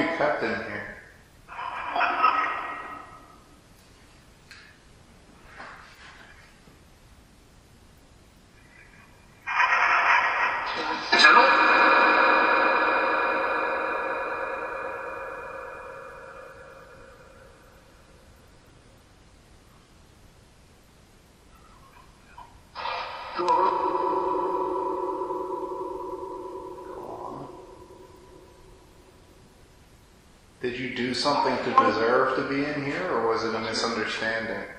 be kept in here. Did you do something to deserve to be in here, or was it a misunderstanding?